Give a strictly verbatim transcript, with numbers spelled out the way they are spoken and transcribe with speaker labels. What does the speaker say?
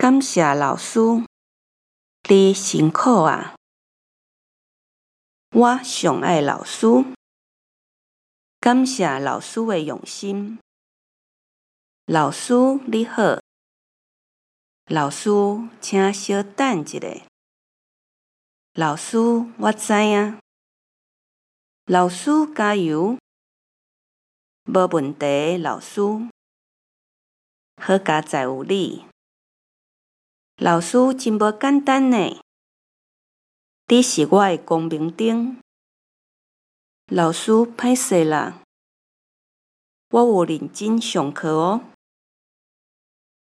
Speaker 1: 感谢老师，你辛苦啊！我上爱老师，感谢老师的用心。老师你好，老师请稍等一下。老师我知影，老师加油！无问题，老师。好佳在有你。老师真无简单呢，你是我的光明灯。老师歹势啦，我有认真上课哦。